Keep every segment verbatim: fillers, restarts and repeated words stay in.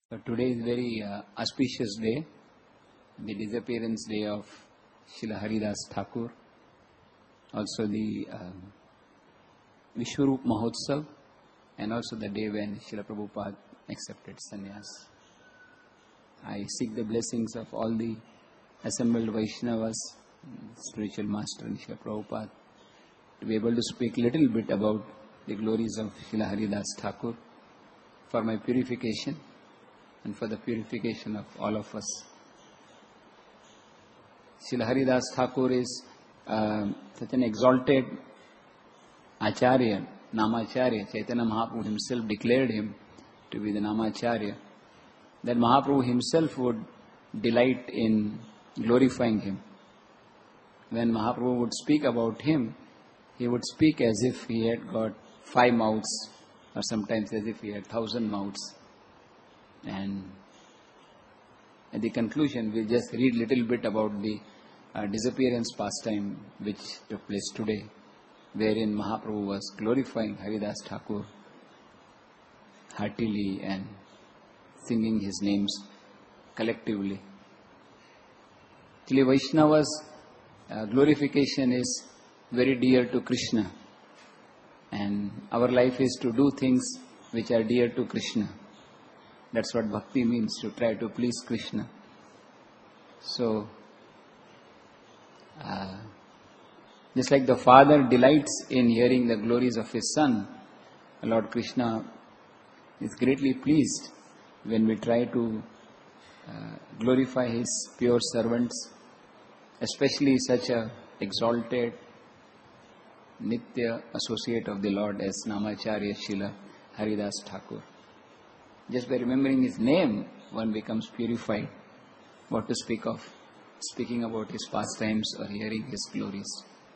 So today is very uh, auspicious day, the disappearance day of Srila Haridas Thakur, also the uh, Vishwarup Mahotsav, and also the day when Srila Prabhupada accepted sannyas. I seek the blessings of all the assembled Vaishnavas, spiritual master and Srila Prabhupada, to be able to speak a little bit about the glories of Srila Haridas Thakur for my purification and for the purification of all of us. Srila Haridas Thakur is uh, such an exalted Acharya, Namacharya. Chaitanya Mahaprabhu himself declared him to be the Namacharya, that Mahaprabhu himself would delight in glorifying him. When Mahaprabhu would speak about him, he would speak as if he had got five mouths, or sometimes as if he had thousand mouths. And at the conclusion, we'll just read a little bit about the uh, disappearance pastime which took place today, wherein Mahaprabhu was glorifying Haridas Thakur heartily and singing his names collectively. Actually, Vaishnava's uh, glorification is very dear to Krishna, and our life is to do things which are dear to Krishna. That's what bhakti means, to try to please Krishna. So, uh, just like the father delights in hearing the glories of his son, Lord Krishna is greatly pleased when we try to uh, glorify his pure servants, especially such a exalted Nitya associate of the Lord as Namacharya Srila Haridas Thakur. Just by remembering his name, one becomes purified. What to speak of speaking about his pastimes or hearing his glories.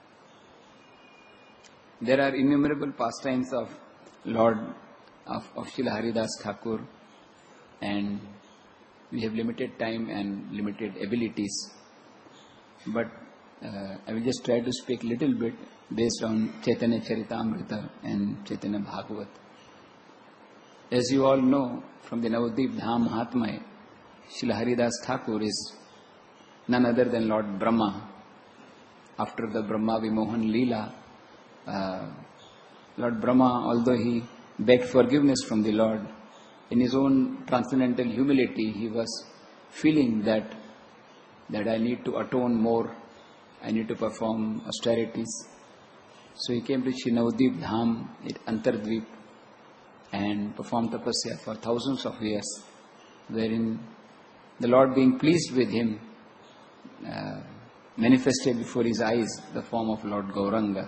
There are innumerable pastimes of Lord of, of Srila Haridas Thakur, and we have limited time and limited abilities. But uh, I will just try to speak a little bit based on Chaitanya Charitamrita and Chaitanya Bhagavat. As you all know, from the Navadvip Dham Mahatmya, Srila Haridas Thakur is none other than Lord Brahma. After the Brahma Vimohan Leela, uh, Lord Brahma, although he begged forgiveness from the Lord, in his own transcendental humility, he was feeling that, that I need to atone more, I need to perform austerities. So he came to Sri Navadvip Dham at Antardvip and performed tapasya for thousands of years, wherein the Lord, being pleased with him, uh, manifested before his eyes the form of Lord Gauranga.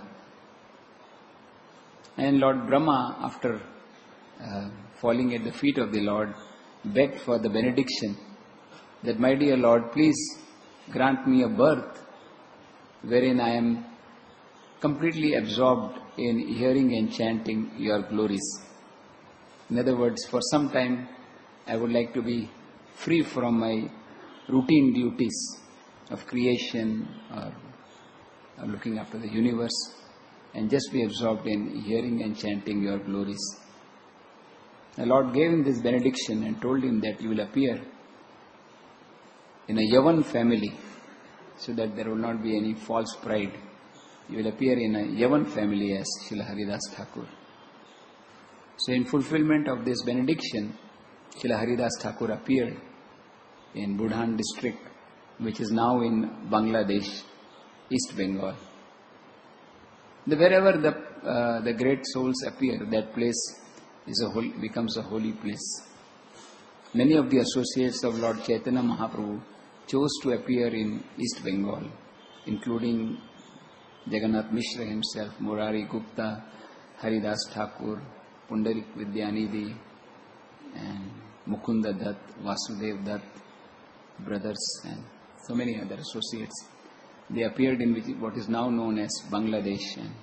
And Lord Brahma, after uh, falling at the feet of the Lord, begged for the benediction that, my dear Lord, please grant me a birth wherein I am completely absorbed in hearing and chanting your glories. In other words, for some time I would like to be free from my routine duties of creation or, or looking after the universe, and just be absorbed in hearing and chanting your glories. The Lord gave him this benediction and told him that you will appear in a Yavan family, so that there will not be any false pride. You will appear in a Yavan family as Srila Haridas Thakur. So in fulfillment of this benediction, Srila Haridas Thakur appeared in Budhan district, which is now in Bangladesh, East Bengal. The, wherever the uh, the great souls appear, that place is a holy, becomes a holy place. Many of the associates of Lord Chaitanya Mahaprabhu chose to appear in East Bengal, including Jagannath Mishra himself, Murari Gupta, Haridas Thakur, Pundarik Vidyanidhi, and Mukunda Dutt, Vasudev Dutt, brothers, and so many other associates. They appeared in what is now known as Bangladesh. And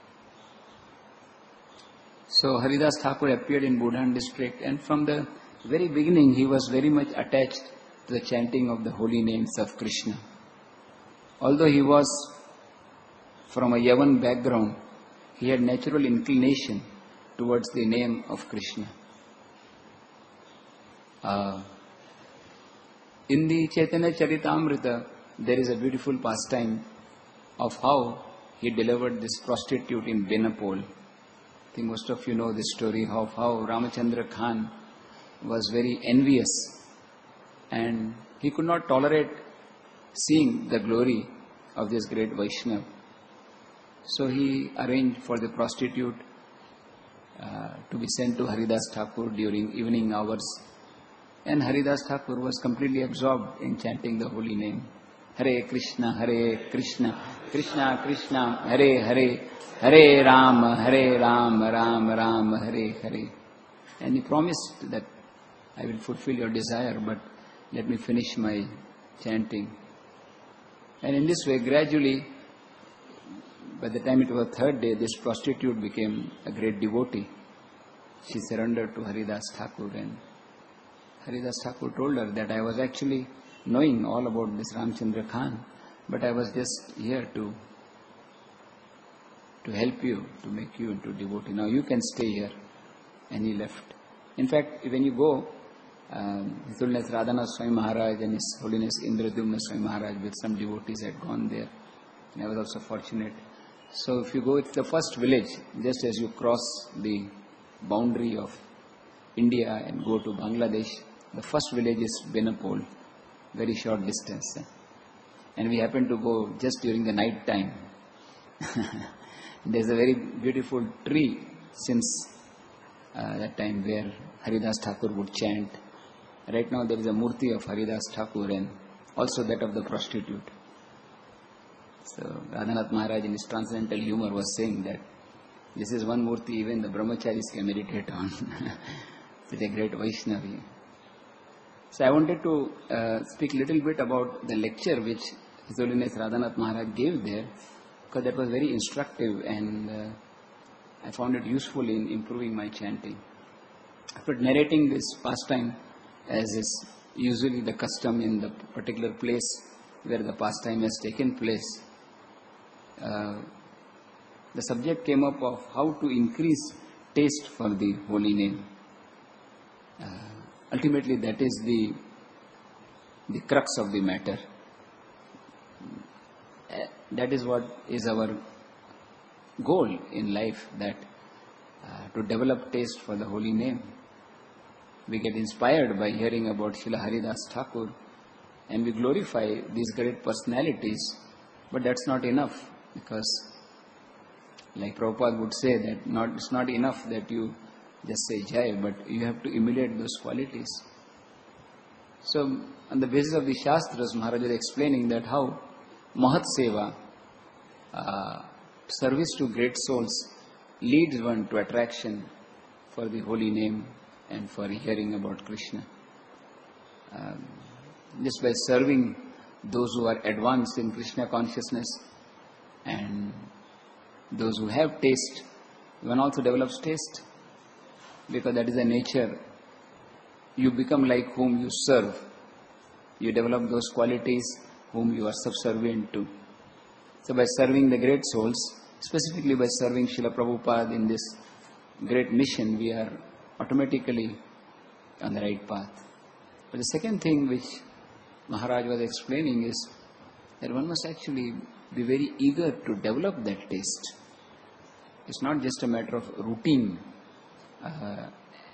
so Haridas Thakur appeared in Budhan district, and from the very beginning he was very much attached to the chanting of the holy names of Krishna. Although he was from a Yavan background, he had natural inclination towards the name of Krishna. Uh, in the Chaitanya Charitamrita, there is a beautiful pastime of how he delivered this prostitute in Benapole. I think most of you know this story of how Ramachandra Khan was very envious and he could not tolerate seeing the glory of this great Vaishnava. So he arranged for the prostitute uh, to be sent to Haridas Thakur during evening hours. And Haridas Thakur was completely absorbed in chanting the holy name. Hare Krishna, Hare Krishna, Krishna Krishna, Hare Hare, Hare Rama, Hare Rama, Rama Rama, Hare Hare. And he promised that I will fulfill your desire, but let me finish my chanting. And in this way, gradually, by the time it was the third day, this prostitute became a great devotee. She surrendered to Haridas Thakur, and Haridas Thakur told her that I was actually knowing all about this Ramchandra Khan, but I was just here to to help you, to make you into devotee. Now you can stay here. And he left. In fact, when you go, um, His Holiness Radhanath Swami Maharaj and His Holiness Indradyumna Swami Maharaj with some devotees had gone there. And I was also fortunate. So if you go, it's the first village, just as you cross the boundary of India and go to Bangladesh, the first village is Benapole, very short distance. And we happened to go just during the night time. There's a very beautiful tree since uh, that time where Haridas Thakur would chant. Right now there is a murti of Haridas Thakur and also that of the prostitute. So Radhanath Maharaj in his transcendental humor was saying that this is one murti even the brahmacharis can meditate on. Such a great Vaishnavi. So I wanted to uh, speak a little bit about the lecture which His Holiness Radhanath Maharaj gave there, because that was very instructive and uh, I found it useful in improving my chanting. After narrating this pastime, as is usually the custom in the particular place where the pastime has taken place, uh, the subject came up of how to increase taste for the holy name. Uh, ultimately, that is the the crux of the matter. Uh, that is what is our goal in life, that uh, to develop taste for the holy name. We get inspired by hearing about Srila Haridas Thakur and we glorify these great personalities, but that's not enough, because like Prabhupada would say that not, it's not enough that you just say Jai, but you have to emulate those qualities. So on the basis of the Shastras, Maharaj is explaining that how Mahat Seva, uh, service to great souls, leads one to attraction for the holy name and for hearing about Krishna. Um, just by serving those who are advanced in Krishna consciousness and those who have taste, one also develops taste, because that is the nature. You become like whom you serve. You develop those qualities whom you are subservient to. So by serving the great souls, specifically by serving Srila Prabhupada in this great mission, we are automatically on the right path. But the second thing which Maharaj was explaining is that one must actually be very eager to develop that taste. It's not just a matter of routine uh,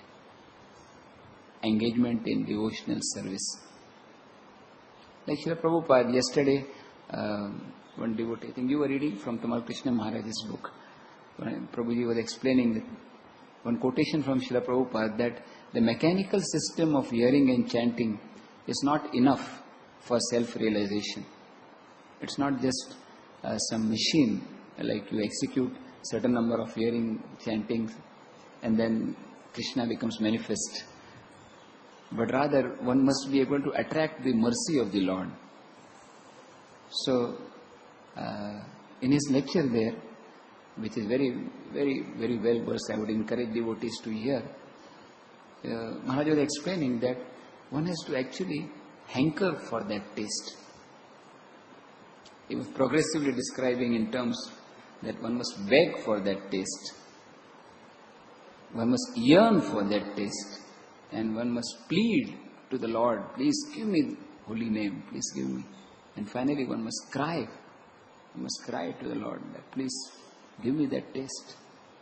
engagement in devotional service. Like Srila Prabhupada, yesterday, uh, one devotee, I think you were reading from Tamal Krishna Maharaj's book, when Prabhuji was explaining that one quotation from Srila Prabhupada, that the mechanical system of hearing and chanting is not enough for self-realization. It's not just uh, some machine, like you execute certain number of hearing, chanting, and then Krishna becomes manifest. But rather, one must be able to attract the mercy of the Lord. So, uh, in his lecture there, which is very, very, very well versed, I would encourage devotees to hear, uh, Maharaj was explaining that one has to actually hanker for that taste. He was progressively describing in terms that one must beg for that taste. One must yearn for that taste. and one must plead to the Lord, please give me holy name, please give me. And finally one must cry, one must cry to the Lord that please give me that taste.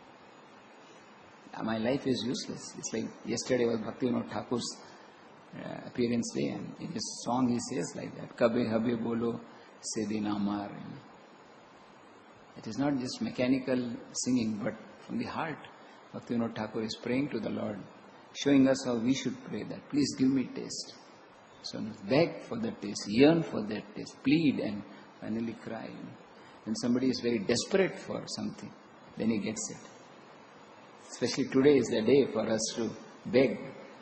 My life is useless. It's like yesterday was Bhaktivinoda Thakur's uh, appearance day, and in his song he says like that, Kabe habe bolo se din amar. It is not just mechanical singing, but from the heart. Bhaktivinoda Thakur is praying to the Lord, showing us how we should pray that, please give me taste. So beg for that taste, yearn for that taste, plead and finally cry. When somebody is very desperate for something, then he gets it. Especially today is the day for us to beg.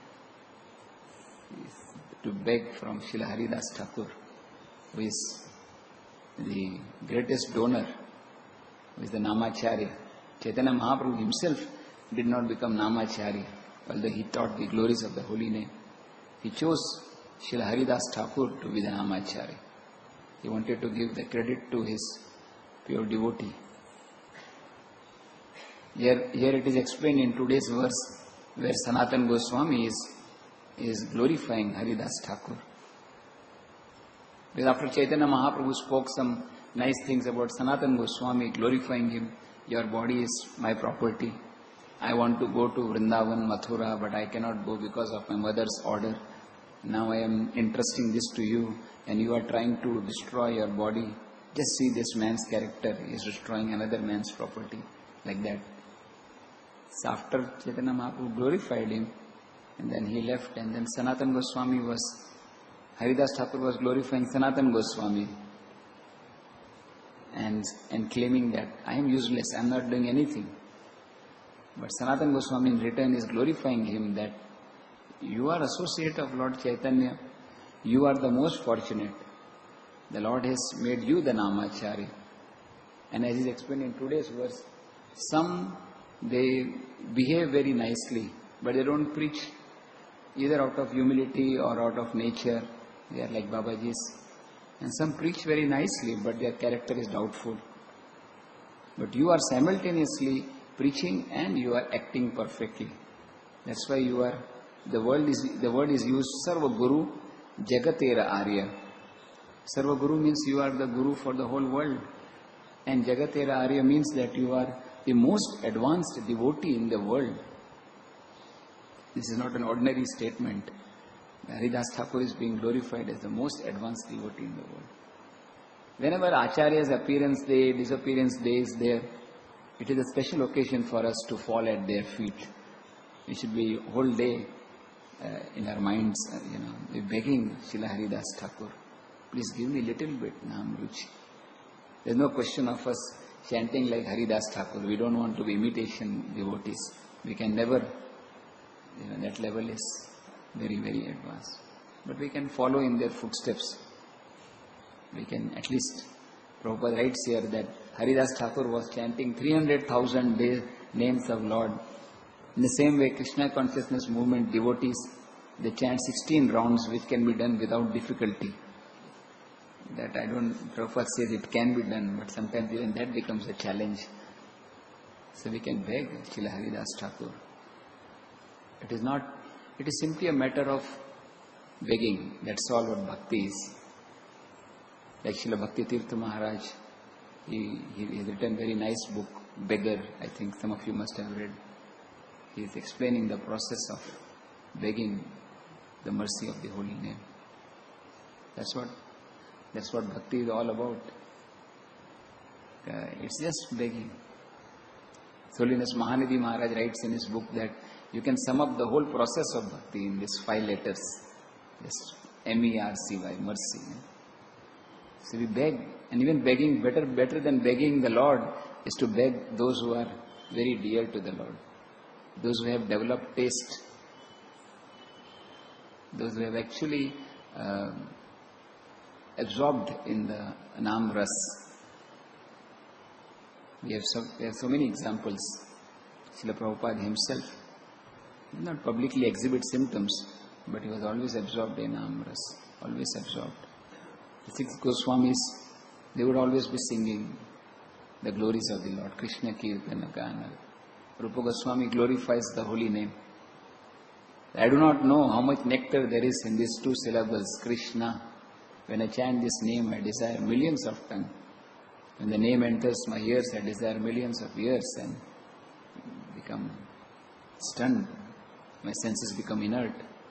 To beg from Srila Haridas Thakur, who is the greatest donor, who is the Namacharya. Chaitanya Mahaprabhu himself did not become Namacharya, although he taught the glories of the holy name. He chose Srila Haridas Thakur to be the Namacharya. He wanted to give the credit to his pure devotee. Here, here it is explained in today's verse where Sanatana Goswami is, is glorifying Haridas Thakur. Because after Chaitanya Mahaprabhu spoke some nice things about Sanatana Goswami, glorifying him, your body is my property. I want to go to Vrindavan, Mathura, but I cannot go because of my mother's order. Now I am entrusting this to you, and you are trying to destroy your body. Just see this man's character. He is destroying another man's property. Like that. So after Chaitanya Mahaprabhu glorified him, and then he left, and then Sanatana Goswami was, Haridas Thakur was glorifying Sanatana Goswami and, and claiming that I am useless, I am not doing anything. But Sanatana Goswami in return is glorifying him that you are associate of Lord Chaitanya, you are the most fortunate. The Lord has made you the Namacharya. And as is explained in today's verse, some they behave very nicely, but they don't preach either out of humility or out of nature. They are like Babajis. And some preach very nicely, but their character is doubtful. But you are simultaneously preaching and you are acting perfectly. That's why you are, the word is, the word is used, Sarva Guru Jagatera Arya. Sarva Guru means you are the Guru for the whole world. And Jagatera Arya means that you are the most advanced devotee in the world. This is not an ordinary statement. Haridas Thakur is being glorified as the most advanced devotee in the world. Whenever Acharya's appearance day, disappearance day is there, it is a special occasion for us to fall at their feet. We should be whole day uh, in our minds, uh, you know, begging Srila Haridas Thakur, please give me little bit Nam Ruchi. There is no question of us chanting like Haridas Thakur. We don't want to be imitation devotees. We can never, you know, that level is very, very advanced. But we can follow in their footsteps. We can at least, Prabhupada writes here that Haridas Thakur was chanting three hundred thousand names of Lord. In the same way, Krishna consciousness movement devotees, they chant sixteen rounds which can be done without difficulty. That I don't, Prabhupada says it can be done, but sometimes even that becomes a challenge. So we can beg Srila Haridas Thakur. It is not, it is simply a matter of begging. That's all what bhakti is. Like Srila Bhakti Tirtha Maharaj, he, he has written a very nice book, Beggar, I think some of you must have read. He is explaining the process of begging the mercy of the holy name. That's what That's what bhakti is all about. Uh, it's just begging. Holiness Mahanidhi Maharaj writes in his book that you can sum up the whole process of bhakti in these five letters. Just M E R C Y, mercy. So we beg, and even begging, better, better than begging the Lord is to beg those who are very dear to the Lord. Those who have developed taste. Those who have actually uh, absorbed in the Nam Ras. We have so, we have so many examples. Srila Prabhupada himself did not publicly exhibit symptoms, but he was always absorbed in Nam Ras, always absorbed. The six Goswamis, they would always be singing the glories of the Lord. Krishna Kirtana Gana. Rupa Goswami glorifies the holy name. I do not know how much nectar there is in these two syllables, Krishna. When I chant this name, I desire millions of tongues. When the name enters my ears, I desire millions of ears and become stunned. My senses become inert.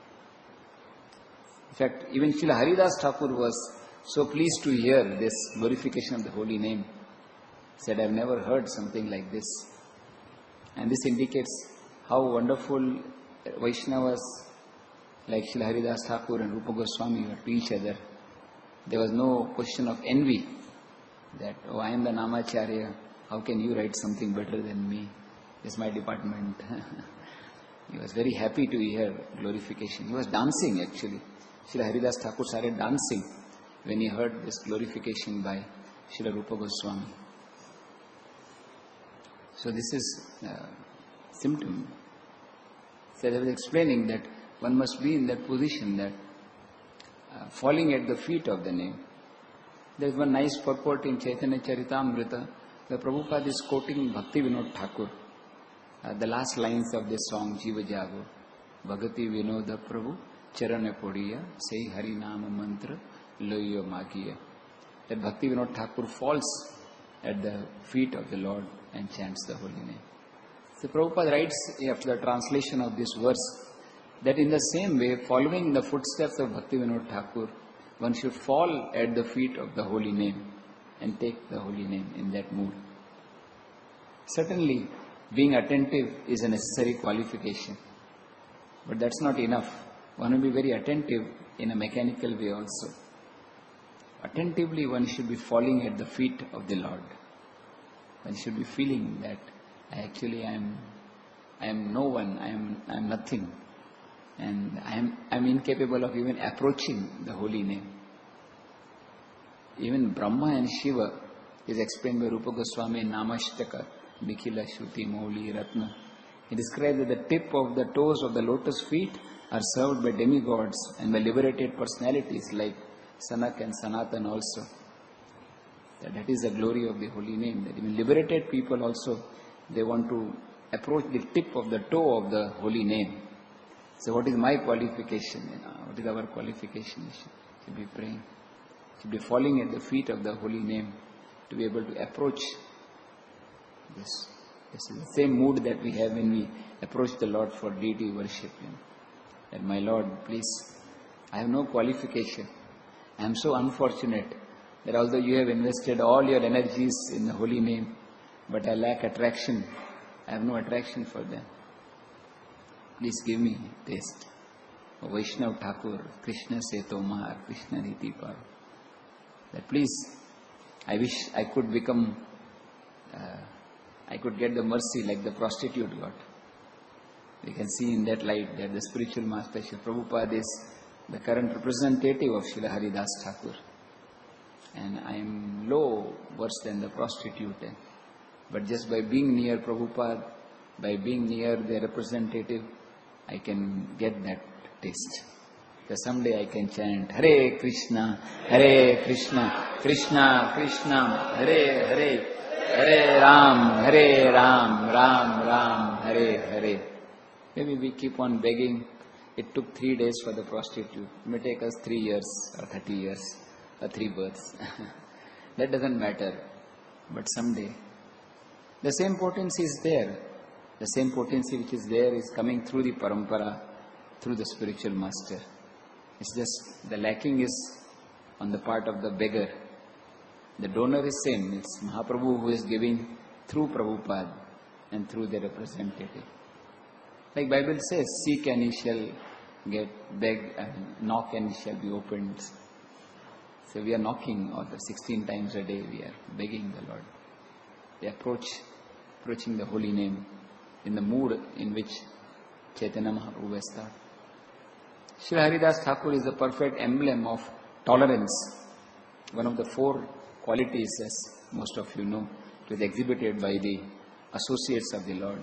In fact, even Srila Haridas Thakur was so pleased to hear this glorification of the holy name. He said, I have never heard something like this. And this indicates how wonderful Vaishnavas like Srila Haridas Thakur and Rupa Goswami were to each other. There was no question of envy that, oh, I am the Namacharya, how can you write something better than me? This is my department. He was very happy to hear glorification. He was dancing actually. Srila Haridas Thakur started dancing when he heard this glorification by Srila Rupa Goswami. So this is a symptom. So I was explaining that one must be in that position that uh, falling at the feet of the name. There is one nice purport in Chaitanya Charitamrita where Prabhupada is quoting Bhakti Vinod Thakur. Uh, the last lines of this song, Jiva Jago. Bhagati Vinoda Prabhu, Charana Podiya, Sei Hari Nama Mantra, Loyo Magiya. That Bhakti Vinod Thakur falls at the feet of the Lord and chants the holy name. So Prabhupada writes after the translation of this verse that in the same way, following the footsteps of Bhakti Vinod Thakur, one should fall at the feet of the holy name and take the holy name in that mood. Certainly, being attentive is a necessary qualification. But that's not enough. One will be very attentive in a mechanical way also. Attentively, one should be falling at the feet of the Lord. One should be feeling that I actually am, I am no one, I am, I am nothing. And I am, I am incapable of even approaching the holy name. Even Brahma and Shiva is explained by Rupa Goswami in Namashtaka, Nikhila Shruti Mauli Ratna. He describes that the tip of the toes of the lotus feet are served by demigods and by liberated personalities like Sanak and Sanatan also. That, that is the glory of the holy name. That even liberated people also, they want to approach the tip of the toe of the holy name. So what is my qualification? You know, what is our qualification? We should, should be praying. We should be falling at the feet of the holy name to be able to approach this. This is the same mood that we have when we approach the Lord for deity worship. You know. That my Lord, please, I have no qualification. I am so unfortunate that although you have invested all your energies in the holy name, but I lack attraction. I have no attraction for them. Please give me taste. O Vaishnav Thakur, Krishna se tomar, Krishna niti par. That please, I wish I could become, uh, I could get the mercy like the prostitute got. We can see in that light that the spiritual master Srila Prabhupada is the current representative of Srila Haridas Thakur. And I am low, worse than the prostitute. But just by being near Prabhupada, by being near the representative, I can get that taste. Because someday I can chant Hare Krishna, Hare Krishna, Krishna Krishna, Hare Hare, Hare Ram, Hare Ram, Ram Ram, Hare Hare. Maybe we keep on begging. It took three days for the prostitute. It may take us three years or thirty years or three births. That doesn't matter. But someday, the same potency is there. The same potency which is there is coming through the parampara, through the spiritual master. It's just the lacking is on the part of the beggar. The donor is same. It's Mahaprabhu who is giving through Prabhupada and through the representative. Like Bible says, seek and ye shall get, beg and knock and it shall be opened. So we are knocking or the sixteen times a day we are begging the Lord. We approach, approaching the holy name in the mood in which Chaitanya Mahaprabhu has started. Srila Haridas Thakur is the perfect emblem of tolerance. One of the four qualities, as most of you know, it was exhibited by the associates of the Lord.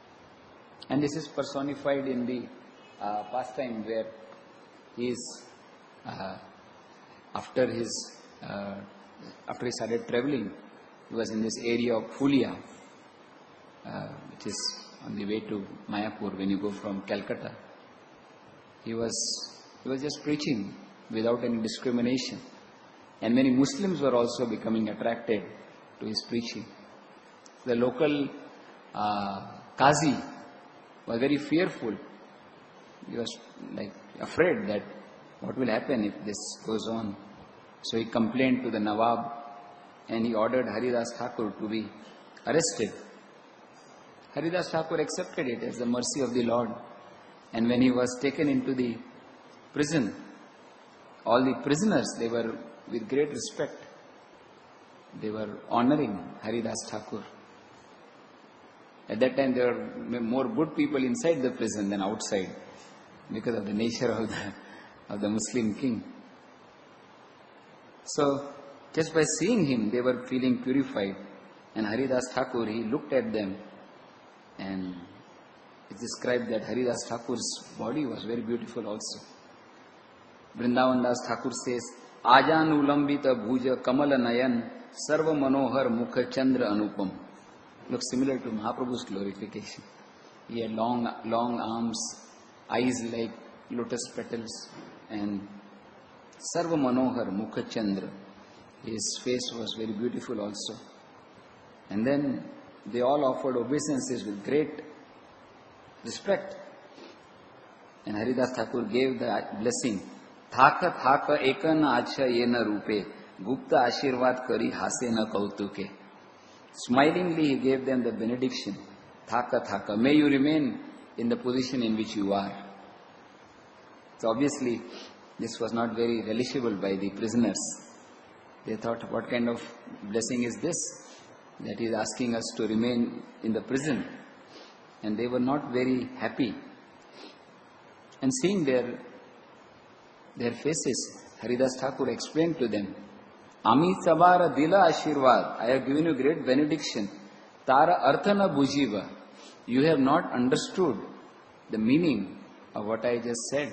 And this is personified in the uh, pastime where he is, uh, after his, uh, after he started traveling, he was in this area of Phulia, uh, which is on the way to Mayapur when you go from Calcutta. He was, he was just preaching without any discrimination. And many Muslims were also becoming attracted to his preaching. The local uh, Qazi was very fearful. He was like afraid that what will happen if this goes on. So he complained to the Nawab and he ordered Haridas Thakur to be arrested. Haridas Thakur accepted it as the mercy of the Lord. And when he was taken into the prison, all the prisoners, they were with great respect. They were honoring Haridas Thakur. At that time there were more good people inside the prison than outside because of the nature of the, of the Muslim king. So just by seeing him they were feeling purified. And Haridas Thakur, he looked at them and it described that Haridas Thakur's body was very beautiful also. Vrindavan Das Thakur says, Ajan ulambita bhuja kamala nayan sarva manohar mukha chandra anupam. Looks similar to Mahaprabhu's glorification. He had long, long arms, eyes like lotus petals, and sarva manohar mukha chandra. His face was very beautiful also. And then they all offered obeisances with great respect. And Haridas Thakur gave the blessing. Thaka thaka ekana acha yena rupe, gupta ashirvad kari hase na kautuke. Smilingly he gave them the benediction. Thaka thaka, may you remain in the position in which you are. So obviously this was not very relishable by the prisoners. They thought, what kind of blessing is this? That he is asking us to remain in the prison. And they were not very happy. And seeing their, their faces, Haridas Thakur explained to them, Ami tabara dila ashirvad, I have given you great benediction. Tara arthana bujiva, you have not understood the meaning of what I just said.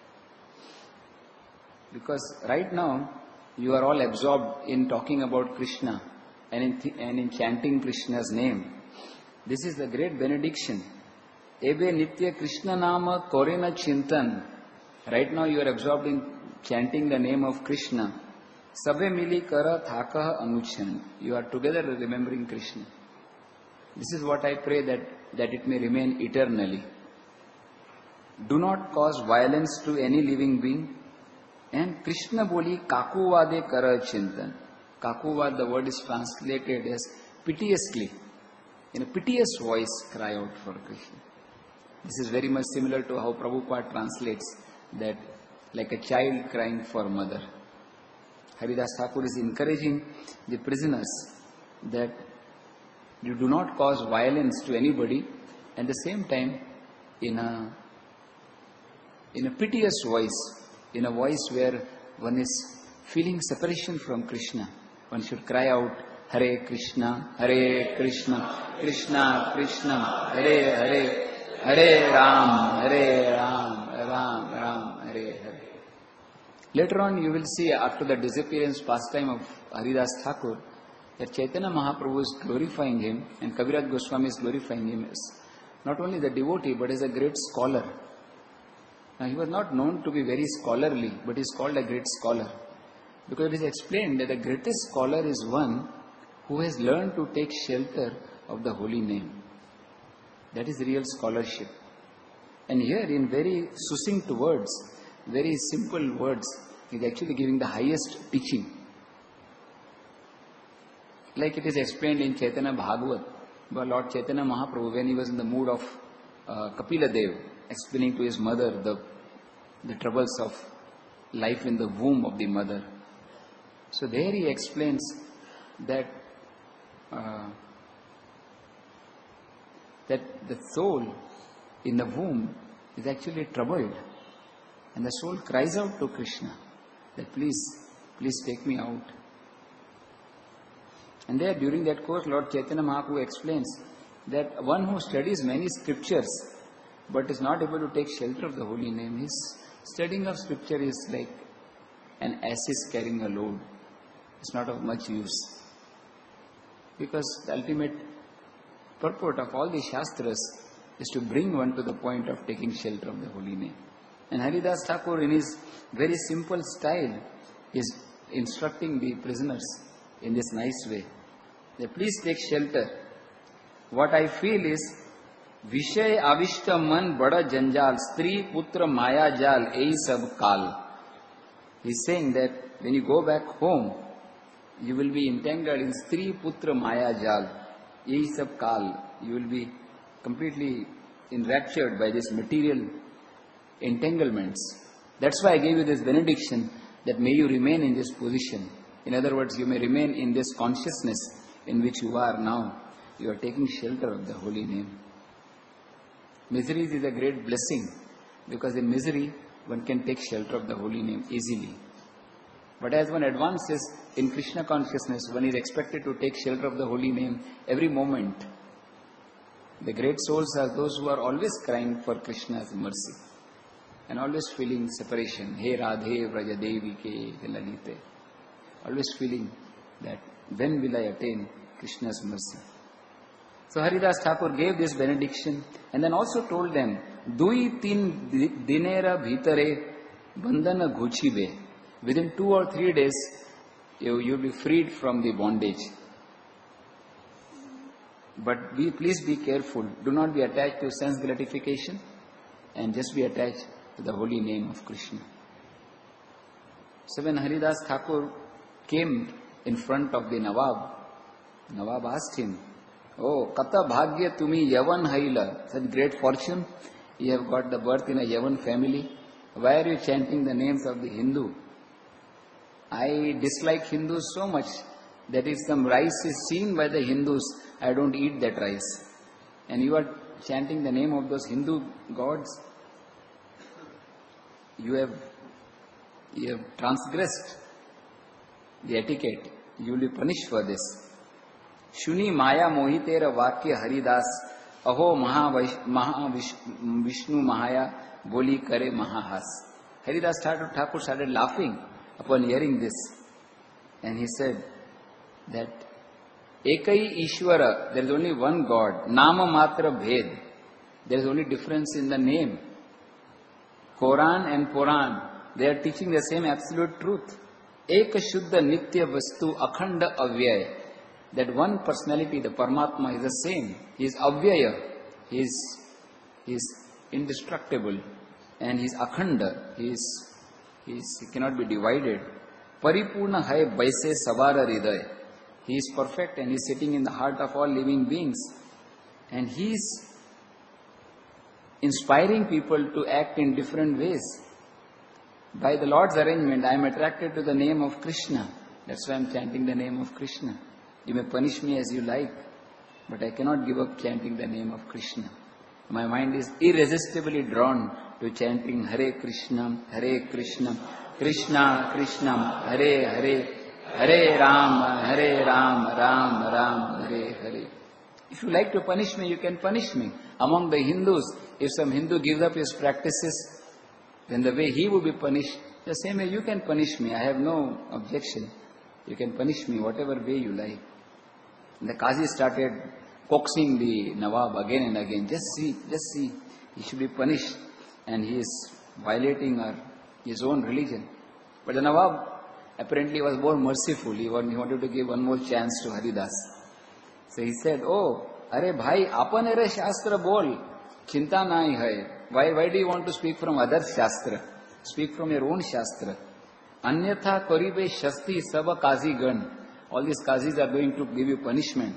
Because right now, you are all absorbed in talking about Krishna and in, th- and in chanting Krishna's name. This is the great benediction. Ebe nitya Krishna nama korena chintan. Right now you are absorbed in chanting the name of Krishna. Sabe mili kara thakaha anuchan. You are together remembering Krishna. This is what I pray that, that it may remain eternally. Do not cause violence to any living being. And Krishna boli kakuvade kara chintan. Kakuvad, the word is translated as piteously. In a piteous voice, cry out for Krishna. This is very much similar to how Prabhupada translates that like a child crying for mother. Haridas Thakur is encouraging the prisoners that you do not cause violence to anybody, at the same time in a, in a piteous voice, in a voice where one is feeling separation from Krishna. One should cry out, Hare Krishna, Hare Krishna, Krishna Krishna, Hare Hare, Hare Ram, Hare Ram, Ram Ram, Hare Hare. Later on you will see, after the disappearance pastime of Haridas Thakur, that Chaitanya Mahaprabhu is glorifying him and Kaviraj Goswami is glorifying him as not only the devotee but as a great scholar. Now he was not known to be very scholarly, but he is called a great scholar. Because it is explained that the greatest scholar is one who has learned to take shelter of the holy name. That is real scholarship. And here in very succinct words, very simple words, he is actually giving the highest teaching. Like it is explained in Chaitanya Bhagavat by Lord Chaitanya Mahaprabhu when he was in the mood of uh, Kapila Dev, explaining to his mother the, the troubles of life in the womb of the mother. So there he explains that uh, that the soul in the womb is actually troubled, and the soul cries out to Krishna that please, please take me out. And there during that course Lord Chaitanya Mahaprabhu explains that one who studies many scriptures but is not able to take shelter of the holy name, his studying of scripture is like an ass carrying a load. It's not of much use. Because the ultimate purport of all the Shastras is to bring one to the point of taking shelter of the holy name. And Haridas Thakur, in his very simple style, is instructing the prisoners in this nice way. That please take shelter. What I feel is, Vishay avishta man bada janjal, stri putra maya jal, ei sab kal. He is saying that when you go back home, you will be entangled in stri putra maya jal, ei sab kal. You will be completely enraptured by this material entanglements. That's why I gave you this benediction, that may you remain in this position. In other words, you may remain in this consciousness in which you are now. You are taking shelter of the holy name. Misery is a great blessing, because in misery one can take shelter of the holy name easily. But as one advances in Krishna consciousness, one is expected to take shelter of the holy name every moment. The great souls are those who are always crying for Krishna's mercy and always feeling separation. He Radhe Vrajadevi ke Lalite. Always feeling that when will I attain Krishna's mercy? So Haridas Thakur gave this benediction and then also told them, Dui tin dinera bhitare bandhana ghuchibe. Within two or three days, you will be freed from the bondage. But be, please be careful. Do not be attached to sense gratification and just be attached to the holy name of Krishna. So when Haridas Thakur came in front of the Nawab, Nawab asked him, Oh, Kata Bhagya Tumi Yavan Haila. Such great fortune. You have got the birth in a Yavan family. Why are you chanting the names of the Hindu? I dislike Hindus so much that if some rice is seen by the Hindus, I don't eat that rice. And you are chanting the name of those Hindu gods. You have, you have transgressed the etiquette. You will be punished for this. Shuni Maya Mohitera Vakya Haridas Aho Maha, Maha Vishnu Mahaya Boli Kare Mahahas. Haridas Thakur started laughing upon hearing this. And he said that Ekai Ishwara, there is only one God. Nama Matra Bhed. There is only difference in the name. Quran and Puran, they are teaching the same absolute truth. Eka Shuddha Nitya Vastu Akhanda Avyaya. That one personality, the Paramatma, is the same. He is Avyaya. He is, he is indestructible. And he is Akhanda. He is, he is, he cannot be divided. Paripurna Hai Baise Savara Hridaya. He is perfect and he is sitting in the heart of all living beings. And he is inspiring people to act in different ways. By the Lord's arrangement, I am attracted to the name of Krishna. That's why I am chanting the name of Krishna. You may punish me as you like, but I cannot give up chanting the name of Krishna. My mind is irresistibly drawn to chanting Hare Krishna, Hare Krishna, Krishna Krishna, Hare Hare, Hare Ram, Hare Ram, Ram Ram, Hare Hare. If you like to punish me, you can punish me. Among the Hindus, if some Hindu gives up his practices, then the way he would be punished, the same way you can punish me. I have no objection. You can punish me whatever way you like. And the Qazi started coaxing the Nawab again and again. Just see, just see. He should be punished. And he is violating our, his own religion. But the Nawab apparently was more merciful. He wanted to give one more chance to Haridas. So he said, Oh, Are bhai, apan ere shastra bol. Chinta nahi hai. Why, why do you want to speak from other shastra? Speak from your own shastra. Anyatha koribe shasti saba kazi gan. All these kazis are going to give you punishment.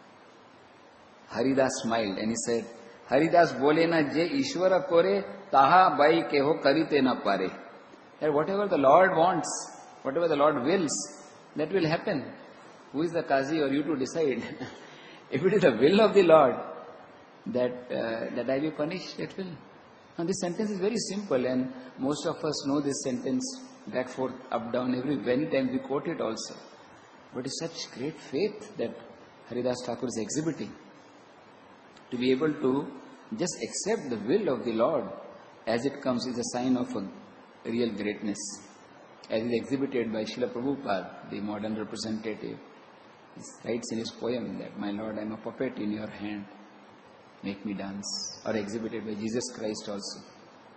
Haridas smiled and he said, Haridas bole na je Ishwara kore, taha bai keho karite na pare. That whatever the Lord wants, whatever the Lord wills, that will happen. Who is the kazi or you to decide? If it is the will of the Lord that uh, that I be punished, it will. Now this sentence is very simple and most of us know this sentence back, forth, up, down, every many times we quote it also. But it's such great faith that Haridas Thakur is exhibiting. To be able to just accept the will of the Lord as it comes is a sign of a real greatness. As is exhibited by Srila Prabhupada, the modern representative. He writes in his poem that, My Lord, I am a puppet in your hand, make me dance. Or exhibited by Jesus Christ also.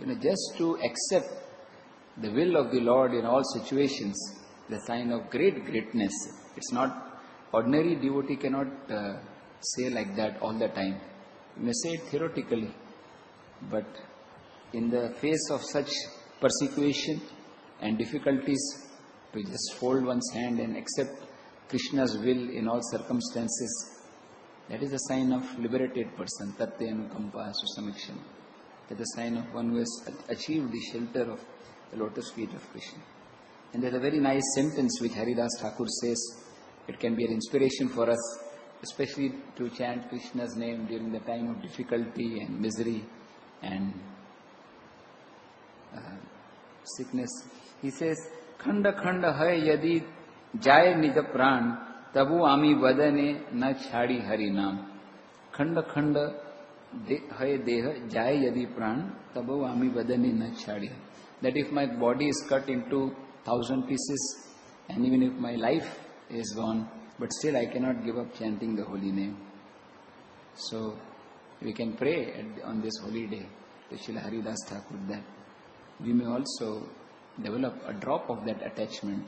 You know, just to accept the will of the Lord in all situations, the sign of great greatness. It's not, ordinary devotee cannot uh, say like that all the time. You may say it theoretically, but in the face of such persecution and difficulties, to just fold one's hand and accept Krishna's will in all circumstances, that is a sign of liberated person, Tatya Anukampa Susamiksham. That is a sign of one who has achieved the shelter of the lotus feet of Krishna. And there's a very nice sentence which Haridas Thakur says. It can be an inspiration for us, especially to chant Krishna's name during the time of difficulty and misery and uh, sickness. He says, Khanda khanda hai yadi jay nija pran, tabu ami vadane na chhadi hari naam. Khanda khanda hai deha jay yadi pran, tabu ami vadane na chhadi. That if my body is cut into thousand pieces, and even if my life is gone, but still I cannot give up chanting the holy name. So we can pray at, on this holy day to Srila Haridas Thakur that we may also develop a drop of that attachment.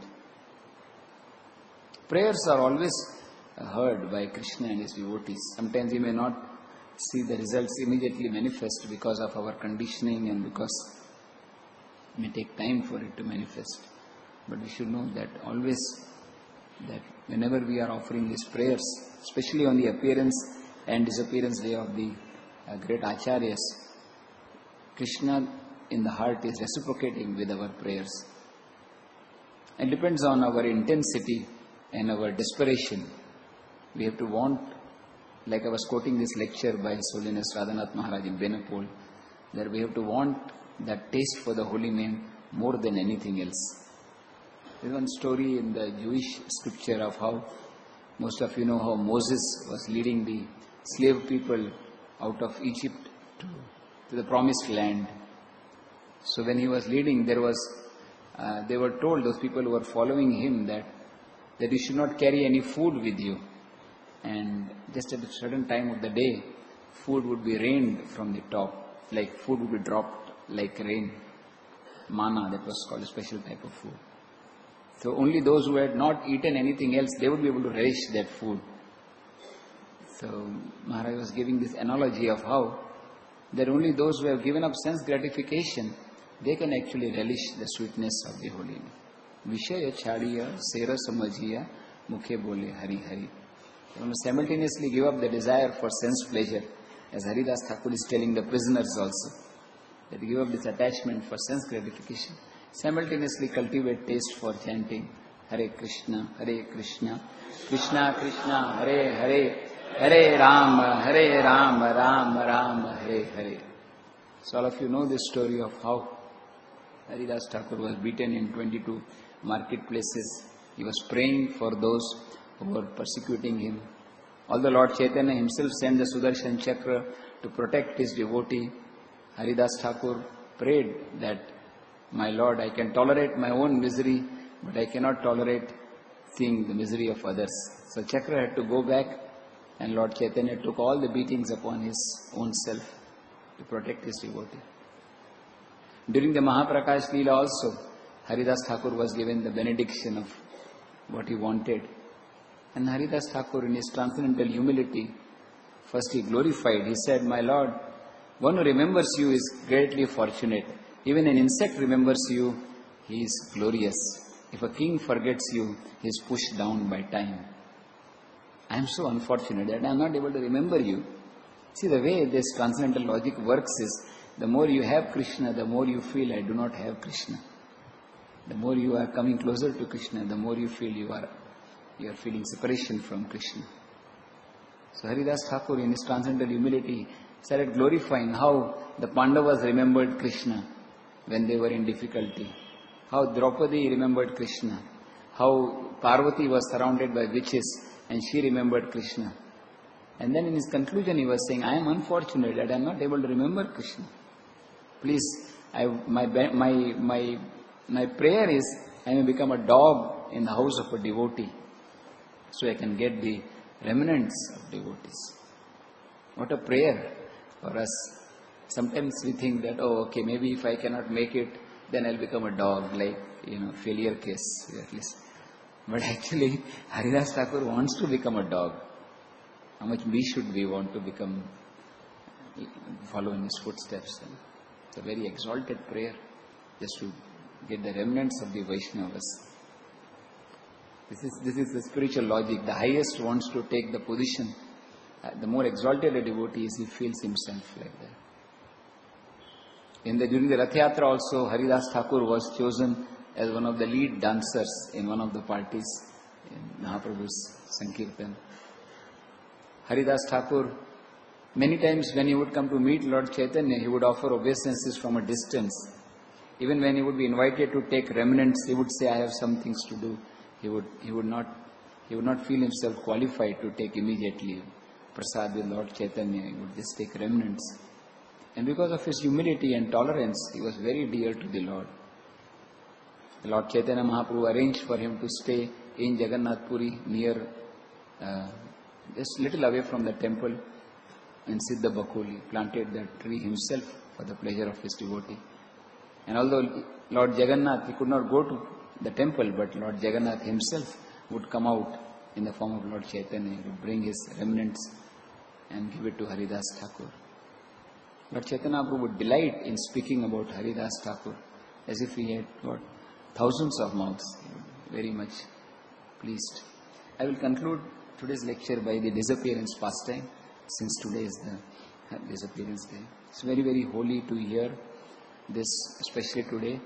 Prayers are always heard by Krishna and his devotees. Sometimes we may not see the results immediately manifest because of our conditioning and because it may take time for it to manifest. But we should know that always, that whenever we are offering these prayers, especially on the appearance and disappearance day of the uh, great Acharyas, Krishna in the heart is reciprocating with our prayers. It depends on our intensity and our desperation. We have to want, like I was quoting this lecture by His Holiness Radhanath Maharaj in Benapole, that we have to want that taste for the holy name more than anything else. There is one story in the Jewish scripture of how, most of you know how Moses was leading the slave people out of Egypt to, to the promised land. So when he was leading, there was, uh, they were told, those people who were following him, that, that you should not carry any food with you. And just at a certain time of the day, food would be rained from the top, like food would be dropped like rain. Manna, that was called a special type of food. So only those who had not eaten anything else, they would be able to relish that food. So Maharaj was giving this analogy of how that only those who have given up sense gratification, they can actually relish the sweetness of the holy name. Vishaya chadiya sera samajiya mukhe bole hari hari. You must simultaneously give up the desire for sense pleasure, as Haridas Thakur is telling the prisoners also, that give up this attachment for sense gratification. Simultaneously cultivate taste for chanting Hare Krishna, Hare Krishna, Krishna Krishna, Hare Hare, Hare Ram, Hare Ram, Ram Ram, Hare Hare. So all of you know this story of how Haridas Thakur was beaten in twenty-two marketplaces. He was praying for those who were persecuting him. Although Lord Chaitanya himself sent the Sudarshan Chakra to protect his devotee, Haridas Thakur prayed that, my Lord, I can tolerate my own misery, but I cannot tolerate seeing the misery of others. So Chakra had to go back, and Lord Chaitanya took all the beatings upon his own self to protect his devotee. During the Mahaprakash Leela also, Haridas Thakur was given the benediction of what he wanted. And Haridas Thakur, in his transcendental humility, first he glorified. He said, my Lord, one who remembers you is greatly fortunate. Even an insect remembers you, he is glorious. If a king forgets you, he is pushed down by time. I am so unfortunate that I am not able to remember you. See, the way this transcendental logic works is, the more you have Krishna, the more you feel I do not have Krishna. The more you are coming closer to Krishna, the more you feel you are you are feeling separation from Krishna. So Haridas Thakur, in his transcendental humility, started glorifying how the Pandavas remembered Krishna when they were in difficulty, how Draupadi remembered Krishna, how Parvati was surrounded by witches and she remembered Krishna. And then in his conclusion he was saying, I am unfortunate that I am not able to remember Krishna. Please, I, my, my, my, my prayer is, I may become a dog in the house of a devotee, so I can get the remnants of devotees. What a prayer for us. Sometimes we think that, oh, okay, maybe if I cannot make it, then I'll become a dog, like, you know, failure case, at least. But actually, Haridas Thakur wants to become a dog. How much we should we want to become, follow in his footsteps? It's a very exalted prayer, just to get the remnants of the Vaishnavas. This is, this is the spiritual logic. The highest wants to take the position. Uh, the more exalted a devotee is, he feels himself like that. In the, during the Rath Yatra also, Haridas Thakur was chosen as one of the lead dancers in one of the parties in Mahaprabhu's Sankirtan. Haridas Thakur, many times when he would come to meet Lord Chaitanya, he would offer obeisances from a distance. Even when he would be invited to take remnants, he would say, I have some things to do. He would, he would not, he would not feel himself qualified to take immediately prasad with Lord Chaitanya. He would just take remnants. And because of his humility and tolerance, he was very dear to the Lord. The Lord Chaitanya Mahaprabhu arranged for him to stay in Jagannath Puri, near, uh, just little away from the temple, and Siddha Bakuli planted that tree himself for the pleasure of his devotee. And although Lord Jagannath, he could not go to the temple, but Lord Jagannath himself would come out in the form of Lord Chaitanya. He would bring his remnants and give it to Haridas Thakur. Lord Chaitanya Prabhu would delight in speaking about Haridas Thakur as if he had got thousands of mouths. Very much pleased. I will conclude today's lecture by the disappearance pastime, since today is the disappearance day. It's very, very holy to hear this, especially today.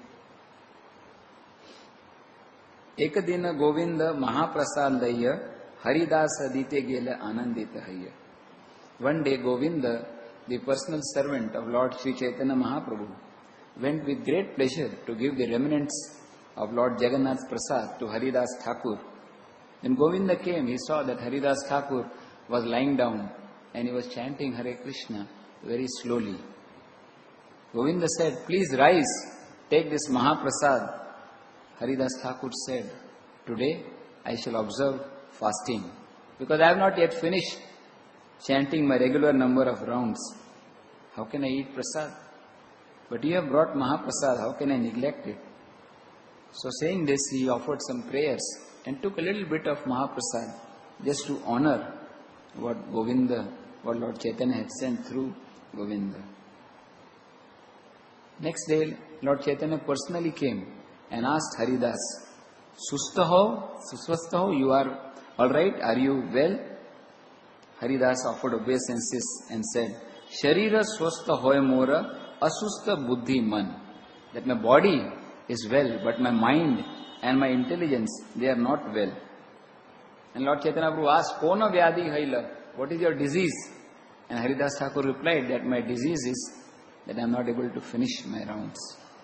Ekadina Govinda Mahaprasadaya Haridasa Dite Gela Anandita Haya. One day Govinda, the personal servant of Lord Sri Chaitanya Mahaprabhu, went with great pleasure to give the remnants of Lord Jagannath's prasad to Haridas Thakur. When Govinda came, he saw that Haridas Thakur was lying down and he was chanting Hare Krishna very slowly. Govinda said, please rise, take this Mahaprasad. Haridas Thakur said, today I shall observe fasting because I have not yet finished chanting my regular number of rounds. How can I eat prasad? But you have brought Mahaprasad, how can I neglect it? So saying this, he offered some prayers and took a little bit of Mahaprasad just to honor what Govinda, what Lord Chaitanya had sent through Govinda. Next day, Lord Chaitanya personally came and asked Haridas, Sustaho, Suswastaho, you are alright, are you well? Haridas offered obeisances and said, Sharira swasta hoy mora asusta buddhi man. That my body is well, but my mind and my intelligence, they are not well. And Lord Chaitanya Prabhu asked, Kona vyadi haila, what is your disease? And Haridas Thakur replied that my disease is that I am not able to finish my rounds.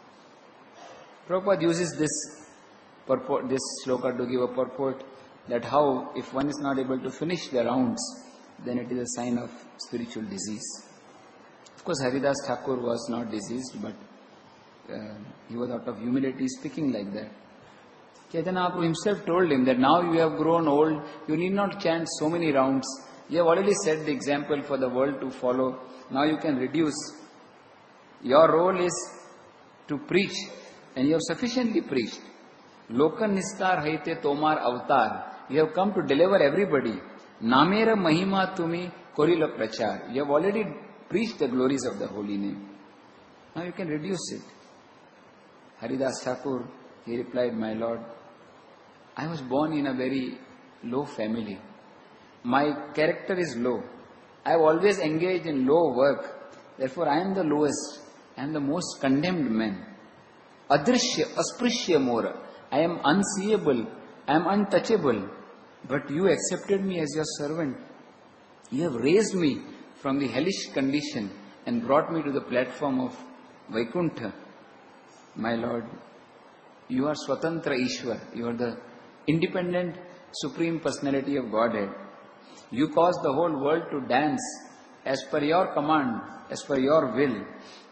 Prabhupada uses this purport, this sloka to give a purport that how if one is not able to finish the rounds, then it is a sign of spiritual disease. Of course, Haridas Thakur was not diseased, but uh, he was out of humility speaking like that. Chaitanya Mahaprabhu himself told him that now you have grown old, you need not chant so many rounds. You have already set the example for the world to follow. Now you can reduce. Your role is to preach, and you have sufficiently preached. Lokan nistar haite tomar avatar. You have come to deliver everybody. Namera mahima tumi korila prachar. You have already preached the glories of the holy name. Now you can reduce it. Haridas Thakur, he replied, my Lord, I was born in a very low family. My character is low. I have always engaged in low work. Therefore I am the lowest. I am the most condemned man. Adrishya, asprishya mora. I am unseeable. I am untouchable. But you accepted me as your servant. You have raised me from the hellish condition and brought me to the platform of Vaikuntha. My Lord, you are Swatantra Ishwar. You are the independent Supreme Personality of Godhead. You caused the whole world to dance as per your command, as per your will.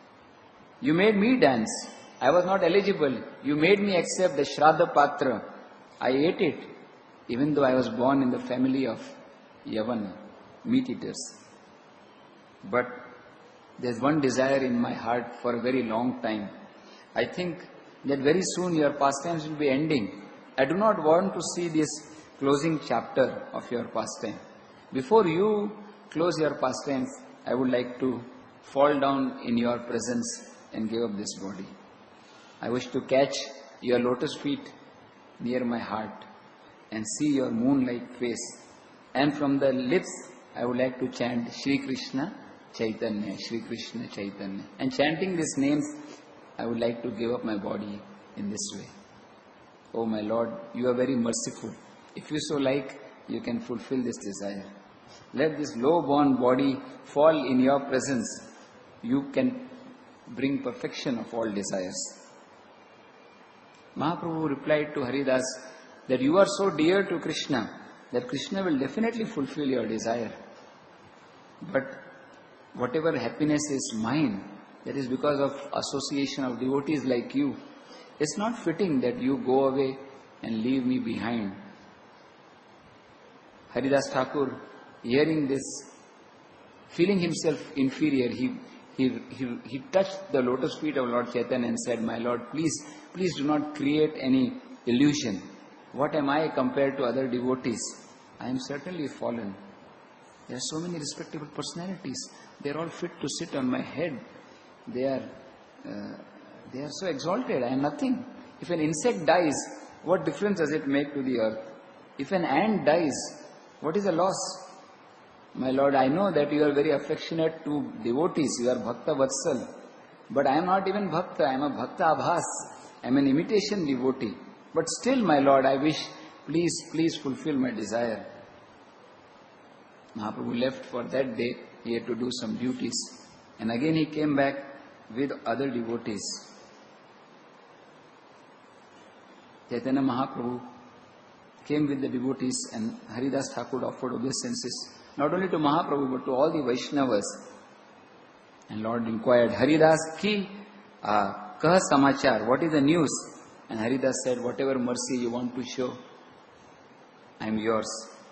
You made me dance. I was not eligible. You made me accept the Shraddha Patra. I ate it, even though I was born in the family of Yavana, meat eaters. But There's one desire in my heart for a very long time. I think that very soon your pastimes will be ending. I do not want to see this closing chapter of your pastime. Before you close your pastimes, I would like to fall down in your presence and give up this body. I wish to catch your lotus feet near my heart and see your moon-like face. And from the lips, I would like to chant Shri Krishna Chaitanya, Shri Krishna Chaitanya. And chanting these names, I would like to give up my body in this way. Oh my Lord, you are very merciful. If you so like, you can fulfill this desire. Let this low-born body fall in your presence. You can bring perfection of all desires. Mahaprabhu replied to Haridas that you are so dear to Krishna that Krishna will definitely fulfill your desire. But whatever happiness is mine, that is because of association of devotees like you. It's not fitting that you go away and leave me behind. Haridas Thakur, hearing this, feeling himself inferior, he, he, he, he touched the lotus feet of Lord Chaitanya and said, my Lord, please, please do not create any illusion. What am I compared to other devotees? I am certainly fallen. There are so many respectable personalities. They are all fit to sit on my head. They are, uh, they are so exalted. I am nothing. If an insect dies, what difference does it make to the earth? If an ant dies, what is the loss? My Lord, I know that you are very affectionate to devotees. You are Bhakta Vatsal. But I am not even Bhakta. I am a Bhakta Abhas. I am an imitation devotee. But still, my Lord, I wish, please, please fulfill my desire. Mahaprabhu left for that day. He had to do some duties. And again he came back with other devotees. Chaitanya Mahaprabhu came with the devotees and Haridas Thakur offered obeisances not only to Mahaprabhu but to all the Vaishnavas. And Lord inquired, Haridas ki uh, kah samachar, what is the news? And Haridas said, whatever mercy you want to show, I am yours.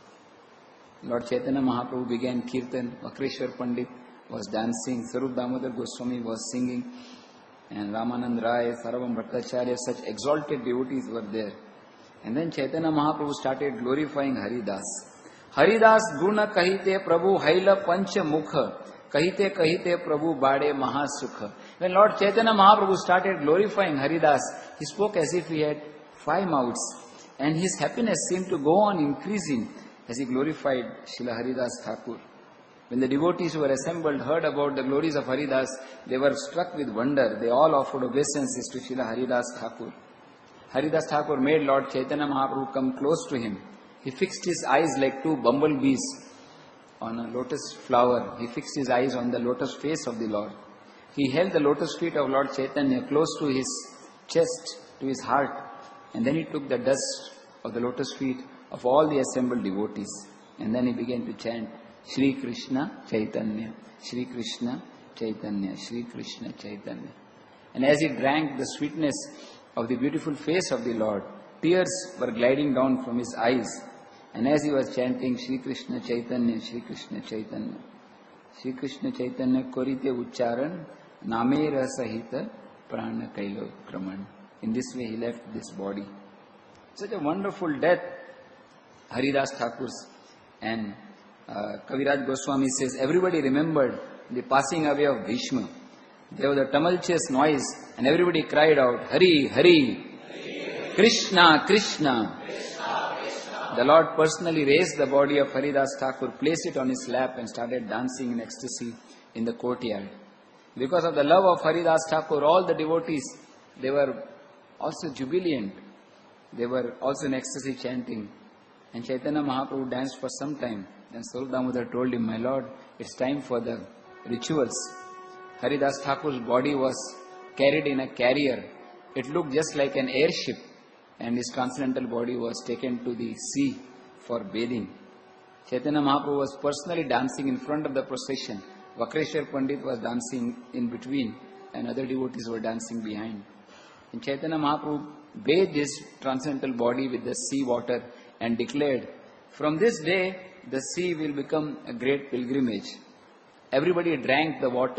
Lord Chaitanya Mahaprabhu began Kirtan, Vakreshwar Pandit was dancing, Sarup Damodar Goswami was singing, and Ramanand Rai, Sarvam Bhattacharya, such exalted devotees were there. And then Chaitanya Mahaprabhu started glorifying Haridas. Haridas guna kahite Prabhu haila pancha mukha, kahite kahite Prabhu bade mahasukha. When Lord Chaitanya Mahaprabhu started glorifying Haridas, he spoke as if he had five mouths, and his happiness seemed to go on increasing as he glorified Srila Haridas Thakur. When the devotees who were assembled heard about the glories of Haridas, they were struck with wonder. They all offered obeisances to Srila Haridas Thakur. Haridas Thakur made Lord Chaitanya Mahaprabhu come close to him. He fixed his eyes like two bumblebees on a lotus flower. He fixed his eyes on the lotus face of the Lord. He held the lotus feet of Lord Chaitanya close to his chest, to his heart, and then he took the dust of the lotus feet of all the assembled devotees. And then he began to chant, Shri Krishna Chaitanya, Shri Krishna Chaitanya, Shri Krishna Chaitanya. And as he drank the sweetness of the beautiful face of the Lord, tears were gliding down from his eyes. And as he was chanting Shri Krishna Chaitanya, Shri Krishna Chaitanya, Shri Krishna Chaitanya korite ucharan, namera sahita prana kailo kraman. In this way he left this body. Such a wonderful death, Haridas Thakur's. And uh, Kaviraj Goswami says, everybody remembered the passing away of Bhishma. There was a tumultuous noise and everybody cried out, Hari, Hari, Hari. Krishna, Krishna. Krishna, Krishna. The Lord personally raised the body of Haridas Thakur, placed it on his lap and started dancing in ecstasy in the courtyard. Because of the love of Haridas Thakur, all the devotees, they were also jubilant. They were also in ecstasy chanting. And Chaitanya Mahaprabhu danced for some time. Then Sarup Damodar told him, my Lord, it's time for the rituals. Haridas Thakur's body was carried in a carrier. It looked just like an airship. And his transcendental body was taken to the sea for bathing. Chaitanya Mahaprabhu was personally dancing in front of the procession. Vakreshwar Pandit was dancing in between and other devotees were dancing behind. And Chaitanya Mahaprabhu bathed his transcendental body with the sea water and declared, from this day the sea will become a great pilgrimage. Everybody drank the water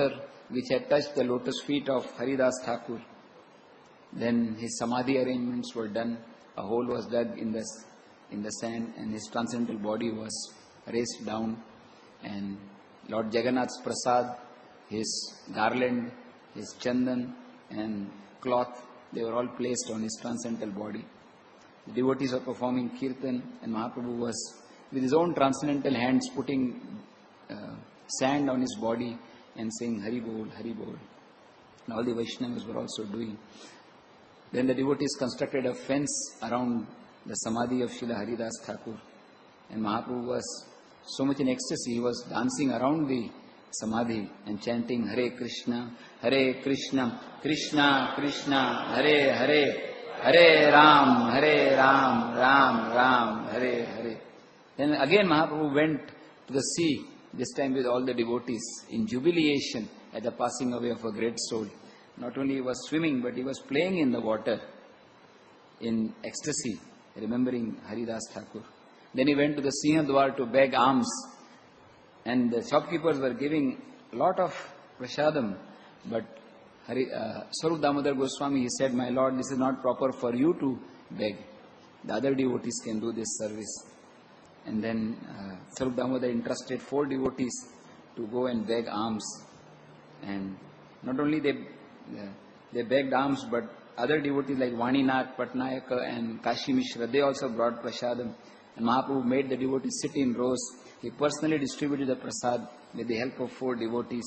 which had touched the lotus feet of Haridas Thakur. Then his samadhi arrangements were done. A hole was dug in the, in the sand and his transcendental body was raised down. And Lord Jagannath's prasad, his garland, his chandan and cloth, they were all placed on his transcendental body. The devotees were performing kirtan and Mahaprabhu was with his own transcendental hands putting uh, sand on his body and saying Hari Bol, Hari Bol. And all the Vaishnavas were also doing. Then the devotees constructed a fence around the samadhi of Srila Haridas Thakur. And Mahaprabhu was so much in ecstasy, he was dancing around the samadhi and chanting Hare Krishna, Hare Krishna, Krishna Krishna, Hare Hare, Hare Ram, Hare Ram, Ram Ram, Hare Hare. Then again Mahaprabhu went to the sea, this time with all the devotees, in jubilation at the passing away of a great soul. Not only he was swimming, but he was playing in the water in ecstasy, remembering Haridas Thakur. Then he went to the Sinhadwar to beg alms, and the shopkeepers were giving a lot of prasadam, but Hari, uh, Swarup Damodar Goswami, he said, my Lord, this is not proper for you to beg. The other devotees can do this service. And then uh, Swarup Damodar entrusted four devotees to go and beg alms. And not only they uh, they begged alms, but other devotees like Vaninath, Patnayaka and Kashi Mishra, they also brought prasadam. And Mahaprabhu made the devotees sit in rows. He personally distributed the prasad with the help of four devotees.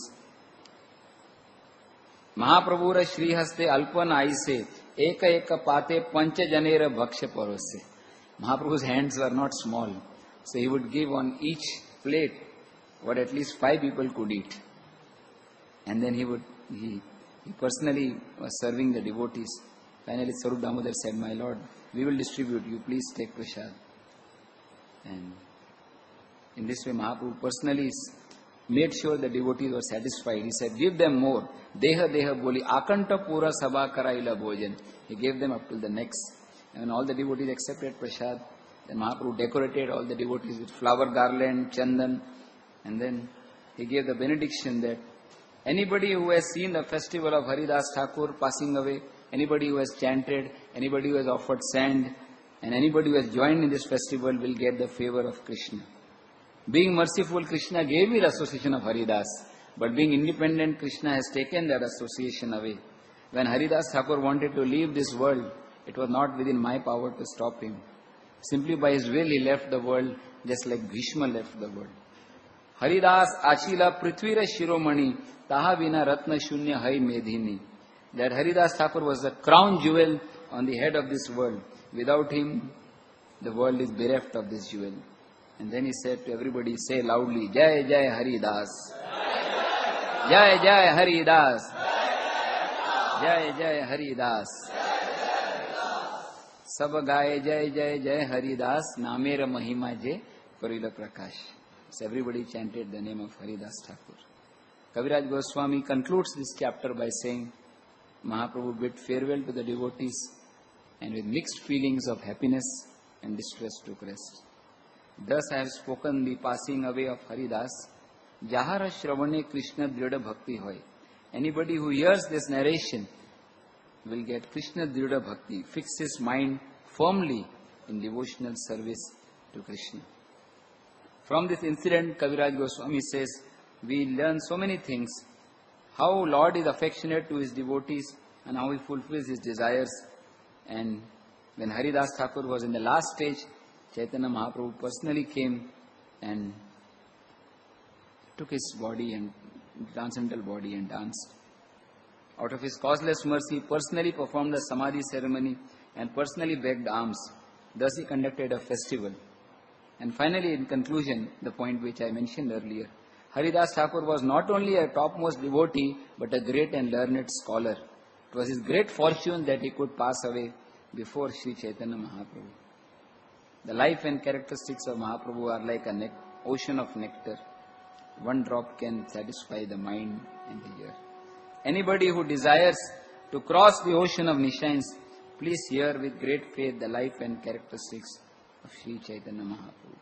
Mahaprabhura Shri Haste Alpan Aise Eka Eka Pate Pancha Janera Bhaksha Parose. Mahaprabhu's hands were not small, so he would give on each plate what at least five people could eat. And then he would, he, he personally was serving the devotees. Finally Swarup Damodar said, my Lord, we will distribute, you please take prasad. And in this way Mahaprabhu personally made sure the devotees were satisfied. He said, give them more. Deha deha boli akanta pura sabha karaila bhojan. He gave them up till the necks. And when all the devotees accepted prasad, then Mahaprabhu decorated all the devotees with flower garland, chandan. And then he gave the benediction that anybody who has seen the festival of Haridas Thakur passing away, anybody who has chanted, anybody who has offered sand, and anybody who has joined in this festival will get the favor of Krishna. Being merciful, Krishna gave me the association of Haridas, but being independent, Krishna has taken that association away. When Haridas Thakur wanted to leave this world, it was not within my power to stop him. Simply by his will he left the world, just like Bhishma left the world. Haridas Achila Prithvira Shiromani Taha Vina Ratna Shunya Hai Medhini. That Haridas Thakur was the crown jewel on the head of this world. Without him, the world is bereft of this jewel. And then he said to everybody, say loudly, Jai Jai Haridas. Jai Jai Haridas. Jai Jai Haridas. Sab gaye Jai Jai Jai Haridas. Namera Mahima Je Karila Prakash. So everybody chanted the name of Haridas Thakur. Kaviraj Goswami concludes this chapter by saying, Mahaprabhu bid farewell to the devotees and with mixed feelings of happiness and distress took rest. Thus I have spoken the passing away of Haridas. Jahara Shravane Krishna Drida Bhakti hoy. Anybody who hears this narration will get Krishna Drida Bhakti, fix his mind firmly in devotional service to Krishna. From this incident, Kaviraj Goswami says, we learn so many things. How Lord is affectionate to his devotees and how he fulfills his desires. And when Haridas Thakur was in the last stage, Chaitanya Mahaprabhu personally came and took his body and transcendental body and danced. Out of his causeless mercy, personally performed the Samadhi ceremony and personally begged alms. Thus he conducted a festival. And finally, in conclusion, the point which I mentioned earlier, Haridas Thakur was not only a topmost devotee, but a great and learned scholar. It was his great fortune that he could pass away before Sri Chaitanya Mahaprabhu. The life and characteristics of Mahaprabhu are like an ocean of nectar. One drop can satisfy the mind and the ear. Anybody who desires to cross the ocean of Nishayans, please hear with great faith the life and characteristics of Sri Chaitanya Mahaprabhu.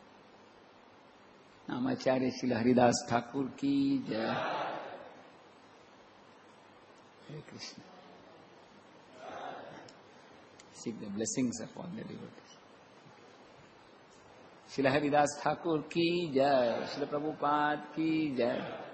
Namacharya Srila Haridas Thakur ki jai. Hare Krishna. Seek the blessings upon the devotees. Srila Haridas Thakur ki jai, Srila Prabhupada ki jai.